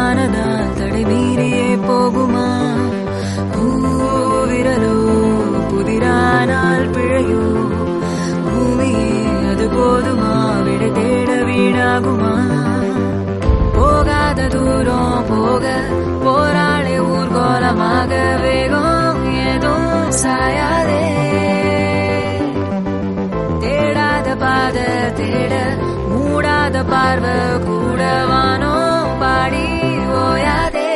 ஆனதால் தடை மீறியே போகுமா? பூவிரலோ புதிரானால் பிழையோ? பூமியே அது போதுமா? விட தேட வீணாகுமா? போகாத தூரம் போக போராளே ஊர்கோலமாக வேகம் ஏதோ சாயாதே. தேடாத பாத தேட மூடாத பார்வை கூட வானோ பாடி ஓயாதே.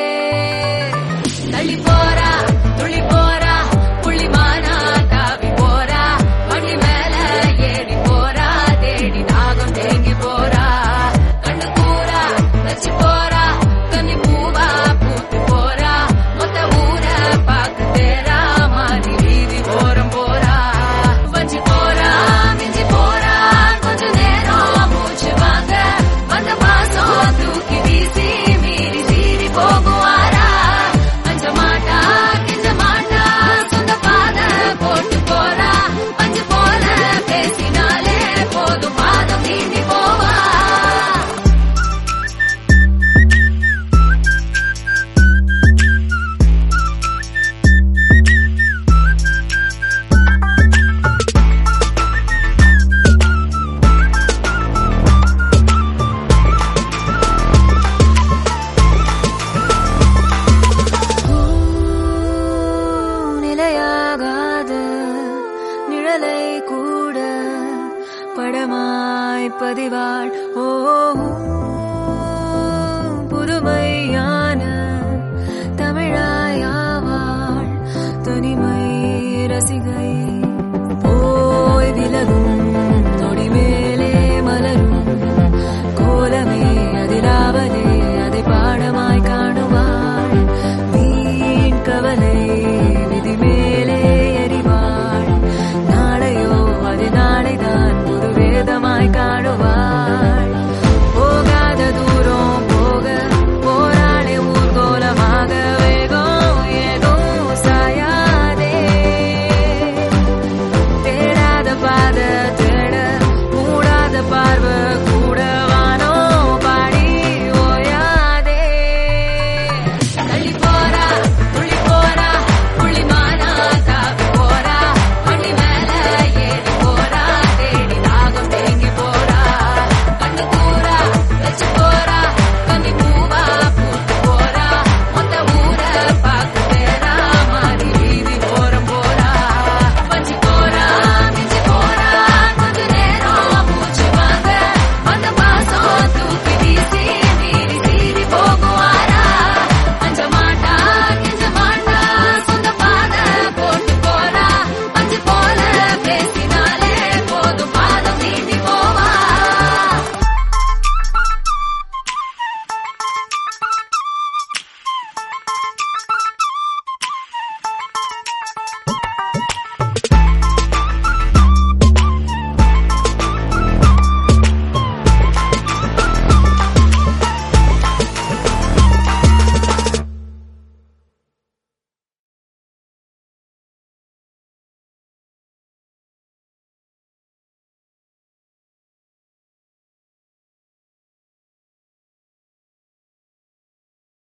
தள்ளி போறா துள்ளி போறா புள்ளிமானா தாவி போறா வண்டி மேல ஏறி போறா தேடி தாகம் தேங்கி போறா. கண்ணு கூறா வச்சு போறா கன்னி பூவா பூத்து போறா மொத்த ஊர பாக்கு தேரா மாறி வீதி ஓரம் போறா. வஞ்சி போறா மிஞ்சி போறா கொஞ்ச நேரம் மூச்சு வாங்க வந்த மாசம் தூக்கி வீசி மீறி சீறி போகுவாரா. அஞ்ச மாட்டா கிஞ்ச மாட்டா சொந்த பாத போட்டு போறா. பஞ்சு போல பேசினாலே போதும் பாதம் நீண்டி போவா. நிலையாகாத நிழலை கூட படமாய் பதிவாள். ஓ புதுமையான தமிழாயாவாள் தனிமை ரசிகை. போய் விலகும் தொடி மேலே மலரும் கோலமே அதிலாவதே